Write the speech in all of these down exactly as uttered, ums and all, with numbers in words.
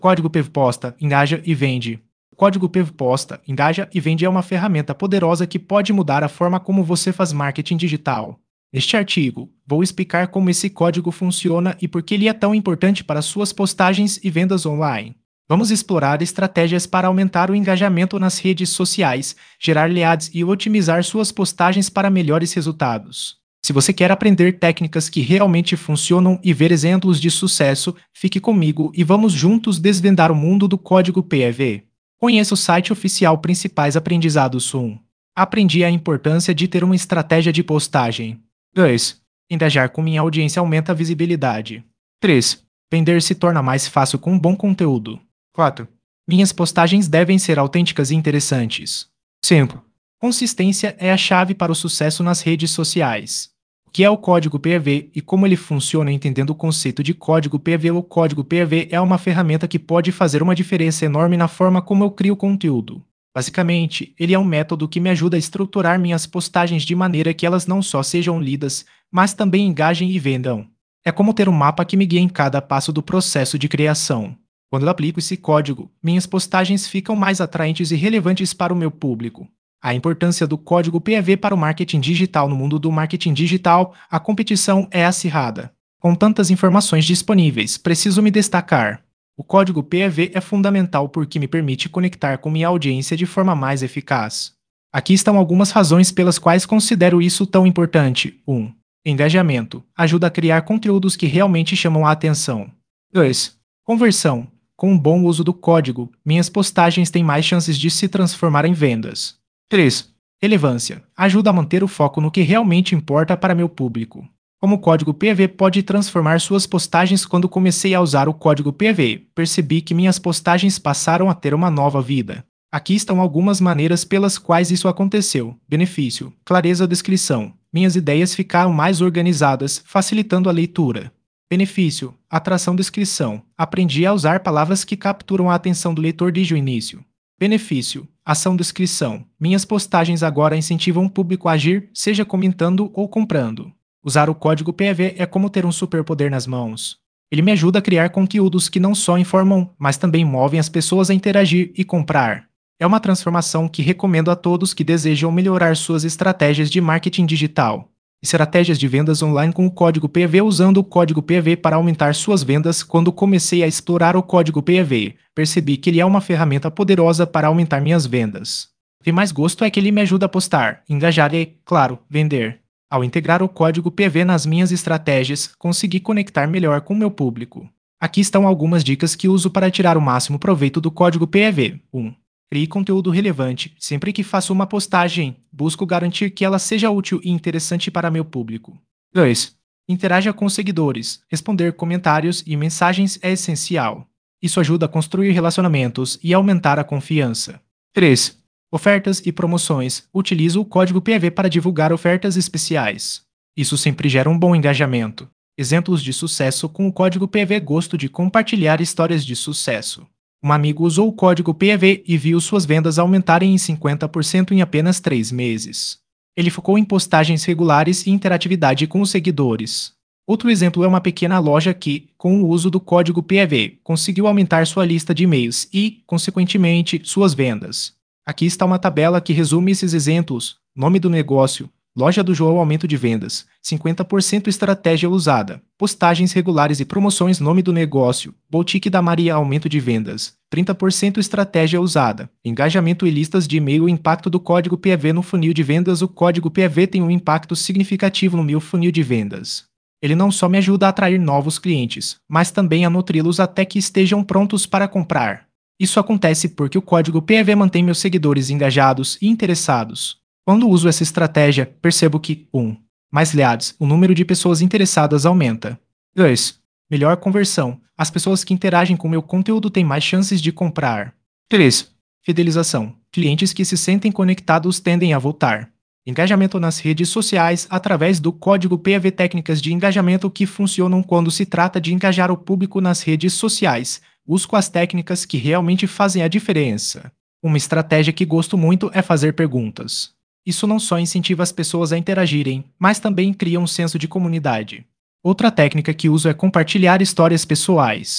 Código P V posta, engaja e vende. O código P V posta, engaja e vende é uma ferramenta poderosa que pode mudar a forma como você faz marketing digital. Neste artigo, vou explicar como esse código funciona e por que ele é tão importante para suas postagens e vendas online. Vamos explorar estratégias para aumentar o engajamento nas redes sociais, gerar leads e otimizar suas postagens para melhores resultados. Se você quer aprender técnicas que realmente funcionam e ver exemplos de sucesso, fique comigo e vamos juntos desvendar o mundo do código P V. Conheça o site oficial Principais Aprendizados. um. Aprendi a importância de ter uma estratégia de postagem. dois. Engajar com minha audiência aumenta a visibilidade. três. Vender se torna mais fácil com um bom conteúdo. quatro. Minhas postagens devem ser autênticas e interessantes. cinco. Consistência é a chave para o sucesso nas redes sociais. O que é o código P V e como ele funciona? Entendendo o conceito de código P V. O código P V é uma ferramenta que pode fazer uma diferença enorme na forma como eu crio conteúdo. Basicamente, ele é um método que me ajuda a estruturar minhas postagens de maneira que elas não só sejam lidas, mas também engajem e vendam. É como ter um mapa que me guia em cada passo do processo de criação. Quando eu aplico esse código, minhas postagens ficam mais atraentes e relevantes para o meu público. A importância do código P V para o marketing digital. No mundo do marketing digital, a competição é acirrada. Com tantas informações disponíveis, preciso me destacar. O código P V é fundamental porque me permite conectar com minha audiência de forma mais eficaz. Aqui estão algumas razões pelas quais considero isso tão importante. um. Engajamento. Ajuda a criar conteúdos que realmente chamam a atenção. dois. Conversão. Com um bom uso do código, minhas postagens têm mais chances de se transformar em vendas. três. Relevância. Ajuda a manter o foco no que realmente importa para meu público. Como o código P V pode transformar suas postagens? Quando comecei a usar o código P V, percebi que minhas postagens passaram a ter uma nova vida. Aqui estão algumas maneiras pelas quais isso aconteceu. Benefício. Clareza. Descrição. Minhas ideias ficaram mais organizadas, facilitando a leitura. Benefício. Atração. Descrição. Aprendi a usar palavras que capturam a atenção do leitor desde o início. Benefício. Ação. Descrição. Minhas postagens agora incentivam o público a agir, seja comentando ou comprando. Usar o código P V é como ter um superpoder nas mãos. Ele me ajuda a criar conteúdos que não só informam, mas também movem as pessoas a interagir e comprar. É uma transformação que recomendo a todos que desejam melhorar suas estratégias de marketing digital. Estratégias de vendas online com o código P V. Usando o código P V para aumentar suas vendas. Quando comecei a explorar o código P V, percebi que ele é uma ferramenta poderosa para aumentar minhas vendas. O que mais gosto é que ele me ajuda a postar, engajar e, claro, vender. Ao integrar o código P V nas minhas estratégias, consegui conectar melhor com o meu público. Aqui estão algumas dicas que uso para tirar o máximo proveito do código P V. um. Crie conteúdo relevante. Sempre que faço uma postagem, busco garantir que ela seja útil e interessante para meu público. dois. Interaja com seguidores. Responder comentários e mensagens é essencial. Isso ajuda a construir relacionamentos e aumentar a confiança. três. Ofertas e promoções. Utilizo o código P V para divulgar ofertas especiais. Isso sempre gera um bom engajamento. Exemplos de sucesso com o código P V. Gosto de compartilhar histórias de sucesso. Um amigo usou o código P V e viu suas vendas aumentarem em cinquenta por cento em apenas três meses. Ele focou em postagens regulares e interatividade com os seguidores. Outro exemplo é uma pequena loja que, com o uso do código P V, conseguiu aumentar sua lista de e-mails e, consequentemente, suas vendas. Aqui está uma tabela que resume esses exemplos. Nome do negócio. Loja do João, aumento de vendas. cinquenta por cento estratégia usada. Postagens regulares e promoções. Nome do negócio. Boutique da Maria, aumento de vendas. trinta por cento estratégia usada. Engajamento e listas de e-mail. Impacto do código P V no funil de vendas. O código P V tem um impacto significativo no meu funil de vendas. Ele não só me ajuda a atrair novos clientes, mas também a nutri-los até que estejam prontos para comprar. Isso acontece porque o código P V mantém meus seguidores engajados e interessados. Quando uso essa estratégia, percebo que um. Mais leads, o número de pessoas interessadas aumenta. dois. Melhor conversão, as pessoas que interagem com meu conteúdo têm mais chances de comprar. três. Fidelização, clientes que se sentem conectados tendem a voltar. Engajamento nas redes sociais através do código P V. Técnicas de engajamento que funcionam quando se trata de engajar o público nas redes sociais. Busco as técnicas que realmente fazem a diferença. Uma estratégia que gosto muito é fazer perguntas. Isso não só incentiva as pessoas a interagirem, mas também cria um senso de comunidade. Outra técnica que uso é compartilhar histórias pessoais.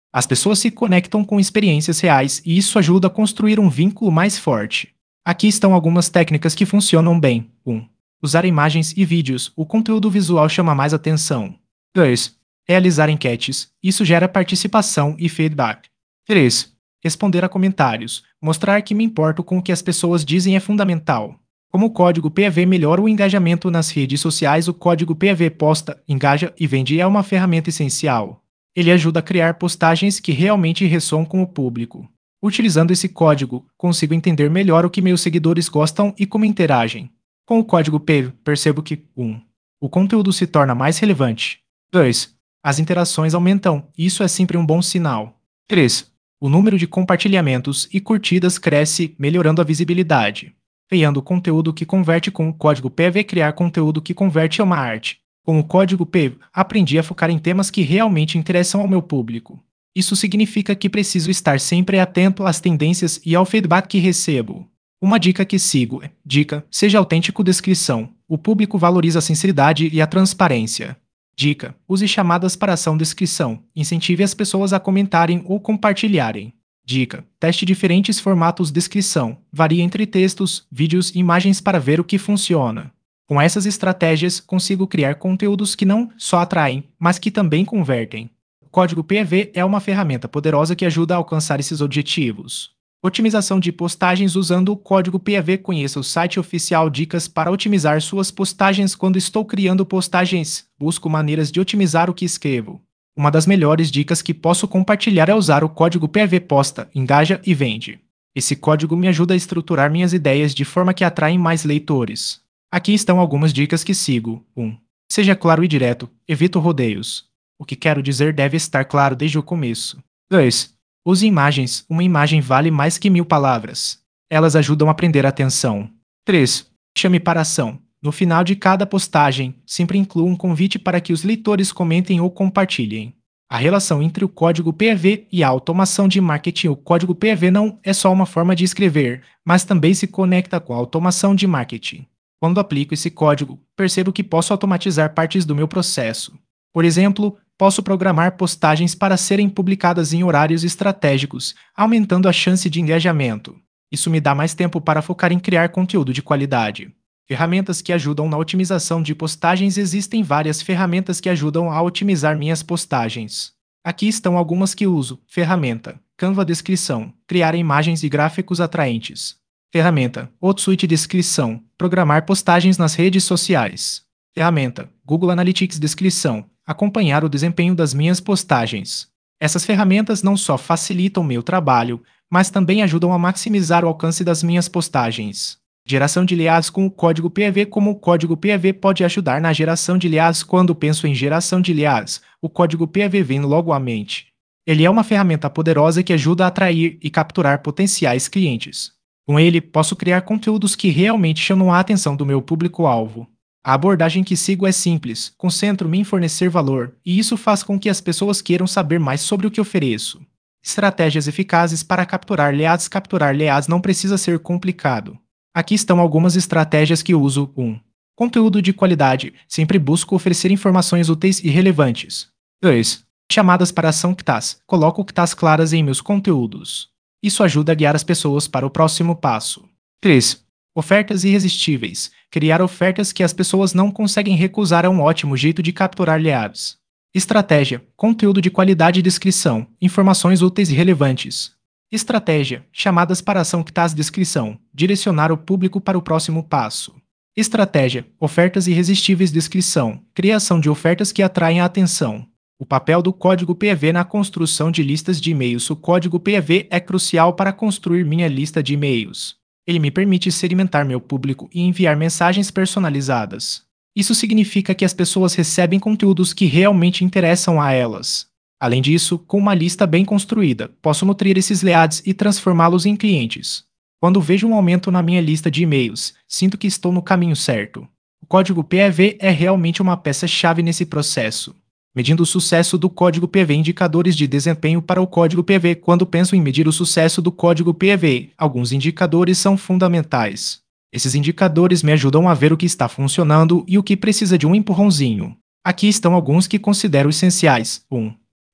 As pessoas se conectam com experiências reais e isso ajuda a construir um vínculo mais forte. Aqui estão algumas técnicas que funcionam bem. um. Usar imagens e vídeos. O conteúdo visual chama mais atenção. dois. Realizar enquetes. Isso gera participação e feedback. três. Responder a comentários. Mostrar que me importo com o que as pessoas dizem é fundamental. Como o código P A V melhora o engajamento nas redes sociais, o código P A V posta, engaja e vende é uma ferramenta essencial. Ele ajuda a criar postagens que realmente ressoam com o público. Utilizando esse código, consigo entender melhor o que meus seguidores gostam e como interagem. Com o código P A V, percebo que um. O conteúdo se torna mais relevante. dois. As interações aumentam, e isso é sempre um bom sinal. três. O número de compartilhamentos e curtidas cresce, melhorando a visibilidade. Criando conteúdo que converte. Com o código P A V, criar conteúdo que converte é uma arte. Com o código P A V, aprendi a focar em temas que realmente interessam ao meu público. Isso significa que preciso estar sempre atento às tendências e ao feedback que recebo. Uma dica que sigo é: dica, seja autêntico. Descrição. O público valoriza a sinceridade e a transparência. Dica, use chamadas para ação. Descrição. Incentive as pessoas a comentarem ou compartilharem. Dica, teste diferentes formatos. Descrição. Varie entre textos, vídeos e imagens para ver o que funciona. Com essas estratégias, consigo criar conteúdos que não só atraem, mas que também convertem. O código P A V é uma ferramenta poderosa que ajuda a alcançar esses objetivos. Otimização de postagens usando o código P A V. Conheça o site oficial Dicas para otimizar suas postagens. Quando estou criando postagens, busco maneiras de otimizar o que escrevo. Uma das melhores dicas que posso compartilhar é usar o código P A V posta, engaja e vende. Esse código me ajuda a estruturar minhas ideias de forma que atraem mais leitores. Aqui estão algumas dicas que sigo. um. Seja claro e direto. Evito rodeios. O que quero dizer deve estar claro desde o começo. dois. Use imagens. Uma imagem vale mais que mil palavras. Elas ajudam a prender a atenção. três. Chame para ação. No final de cada postagem, sempre inclua um convite para que os leitores comentem ou compartilhem. A relação entre o código P A V e a automação de marketing. O código P A V não é só uma forma de escrever, mas também se conecta com a automação de marketing. Quando aplico esse código, percebo que posso automatizar partes do meu processo. Por exemplo, posso programar postagens para serem publicadas em horários estratégicos, aumentando a chance de engajamento. Isso me dá mais tempo para focar em criar conteúdo de qualidade. Ferramentas que ajudam na otimização de postagens. Existem várias ferramentas que ajudam a otimizar minhas postagens. Aqui estão algumas que uso. Ferramenta Canva. Descrição. Criar imagens e gráficos atraentes. Ferramenta Otsuite. Descrição. Programar postagens nas redes sociais. Ferramenta Google Analytics. Descrição. Acompanhar o desempenho das minhas postagens. Essas ferramentas não só facilitam meu trabalho, mas também ajudam a maximizar o alcance das minhas postagens. Geração de leads com o código P A V. Como o código P A V pode ajudar na geração de leads? Quando penso em geração de leads, o código P A V vem logo à mente. Ele é uma ferramenta poderosa que ajuda a atrair e capturar potenciais clientes. Com ele, posso criar conteúdos que realmente chamam a atenção do meu público-alvo. A abordagem que sigo é simples, concentro-me em fornecer valor, e isso faz com que as pessoas queiram saber mais sobre o que ofereço. Estratégias eficazes para capturar leads. Capturar leads não precisa ser complicado. Aqui estão algumas estratégias que uso. um. Conteúdo de qualidade. Sempre busco oferecer informações úteis e relevantes. dois. Chamadas para ação. C T A S. Coloco C T A S claras em meus conteúdos. Isso ajuda a guiar as pessoas para o próximo passo. três. Ofertas irresistíveis. Criar ofertas que as pessoas não conseguem recusar é um ótimo jeito de capturar leads. Estratégia. Conteúdo de qualidade. Descrição. Informações úteis e relevantes. Estratégia. Chamadas para ação. C T A S. Descrição. Direcionar o público para o próximo passo. Estratégia. Ofertas irresistíveis. Descrição. Criação de ofertas que atraem a atenção. O papel do código P A V na construção de listas de e-mails. O código P A V é crucial para construir minha lista de e-mails. Ele me permite segmentar meu público e enviar mensagens personalizadas. Isso significa que as pessoas recebem conteúdos que realmente interessam a elas. Além disso, com uma lista bem construída, posso nutrir esses leads e transformá-los em clientes. Quando vejo um aumento na minha lista de e-mails, sinto que estou no caminho certo. O código P A V é realmente uma peça-chave nesse processo. Medindo o sucesso do código P A V. Indicadores de desempenho para o código P A V. Quando penso em medir o sucesso do código P A V, alguns indicadores são fundamentais. Esses indicadores me ajudam a ver o que está funcionando e o que precisa de um empurrãozinho. Aqui estão alguns que considero essenciais. um.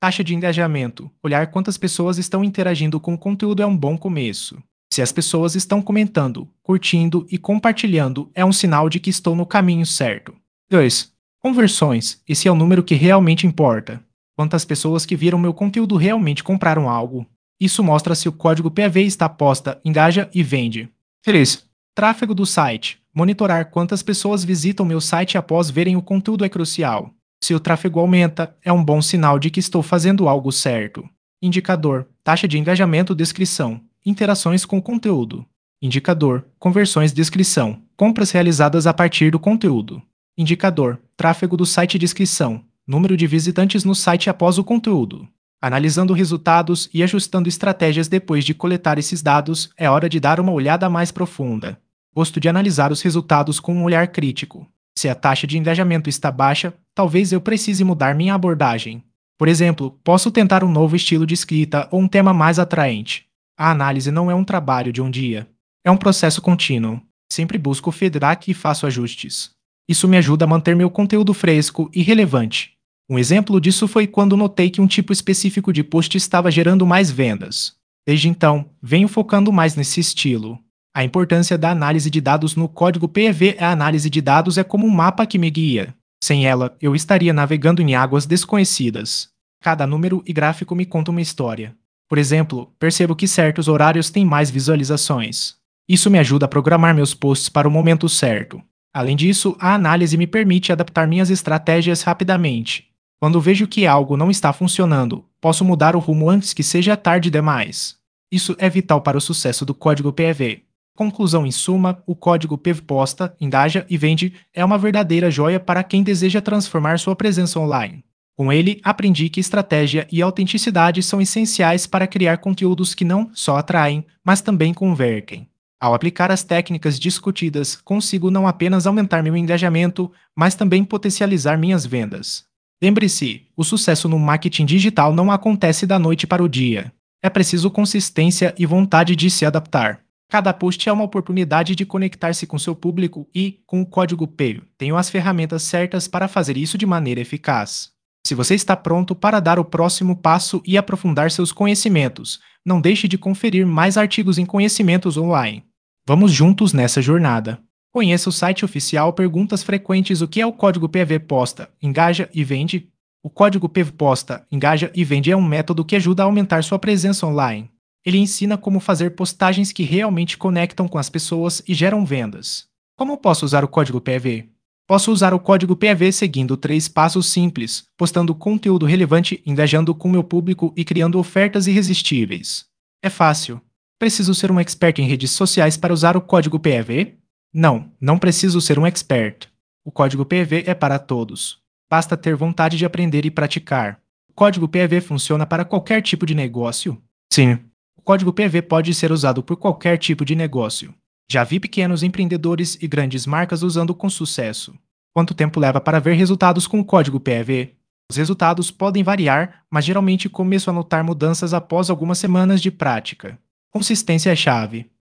Taxa de engajamento. Olhar quantas pessoas estão interagindo com o conteúdo é um bom começo. Se as pessoas estão comentando, curtindo e compartilhando, é um sinal de que estou no caminho certo. dois. Conversões. Esse é o número que realmente importa. Quantas pessoas que viram meu conteúdo realmente compraram algo? Isso mostra se o código P A V está posta, engaja e vende. três. Tráfego do site. Monitorar quantas pessoas visitam meu site após verem o conteúdo é crucial. Se o tráfego aumenta, é um bom sinal de que estou fazendo algo certo. Indicador: taxa de engajamento, descrição, interações com o conteúdo. Indicador: conversões, descrição, compras realizadas a partir do conteúdo. Indicador: tráfego do site, descrição, número de visitantes no site após o conteúdo. Analisando resultados e ajustando estratégias depois de coletar esses dados, é hora de dar uma olhada mais profunda. Gosto de analisar os resultados com um olhar crítico. Se a taxa de engajamento está baixa, talvez eu precise mudar minha abordagem. Por exemplo, posso tentar um novo estilo de escrita ou um tema mais atraente. A análise não é um trabalho de um dia. É um processo contínuo. Sempre busco feedback e faço ajustes. Isso me ajuda a manter meu conteúdo fresco e relevante. Um exemplo disso foi quando notei que um tipo específico de post estava gerando mais vendas. Desde então, venho focando mais nesse estilo. A importância da análise de dados no código P A V. A análise de dados é como um mapa que me guia. Sem ela, eu estaria navegando em águas desconhecidas. Cada número e gráfico me conta uma história. Por exemplo, percebo que certos horários têm mais visualizações. Isso me ajuda a programar meus posts para o momento certo. Além disso, a análise me permite adaptar minhas estratégias rapidamente. Quando vejo que algo não está funcionando, posso mudar o rumo antes que seja tarde demais. Isso é vital para o sucesso do código P A V. Conclusão: em suma, o código P A V posta, engaja e vende é uma verdadeira joia para quem deseja transformar sua presença online. Com ele, aprendi que estratégia e autenticidade são essenciais para criar conteúdos que não só atraem, mas também convertem. Ao aplicar as técnicas discutidas, consigo não apenas aumentar meu engajamento, mas também potencializar minhas vendas. Lembre-se, o sucesso no marketing digital não acontece da noite para o dia. É preciso consistência e vontade de se adaptar. Cada post é uma oportunidade de conectar-se com seu público e, com o código P A V, tenho as ferramentas certas para fazer isso de maneira eficaz. Se você está pronto para dar o próximo passo e aprofundar seus conhecimentos, não deixe de conferir mais artigos em conhecimentos online. Vamos juntos nessa jornada. Conheça o site oficial. Perguntas frequentes: o que é o código P A V posta, engaja e vende? O código P A V posta, engaja e vende é um método que ajuda a aumentar sua presença online. Ele ensina como fazer postagens que realmente conectam com as pessoas e geram vendas. Como posso usar o código P A V? Posso usar o código P A V seguindo três passos simples, postando conteúdo relevante, engajando com meu público e criando ofertas irresistíveis. É fácil. Preciso ser um expert em redes sociais para usar o código P A V? Não, não preciso ser um expert. O código P A V é para todos. Basta ter vontade de aprender e praticar. O código P A V funciona para qualquer tipo de negócio? Sim. O código P A V pode ser usado por qualquer tipo de negócio. Já vi pequenos empreendedores e grandes marcas usando com sucesso. Quanto tempo leva para ver resultados com o código P A V? Os resultados podem variar, mas geralmente começo a notar mudanças após algumas semanas de prática. Consistência é chave.